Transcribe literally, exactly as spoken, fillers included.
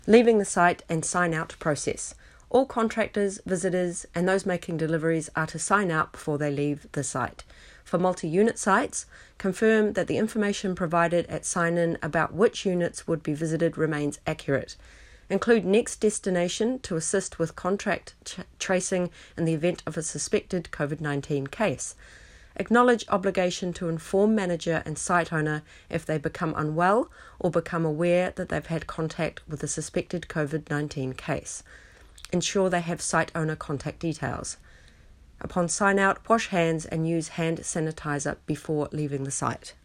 Leaving the site and sign out process. All contractors, visitors, and those making deliveries are to sign out before they leave the site. For multi-unit sites, confirm that the information provided at sign-in about which units would be visited remains accurate. Include next destination to assist with contact ch- tracing in the event of a suspected COVID nineteen case. Acknowledge obligation to inform manager and site owner if they become unwell or become aware that they've had contact with a suspected COVID nineteen case. Ensure they have site owner contact details. Upon sign out, wash hands and use hand sanitizer before leaving the site.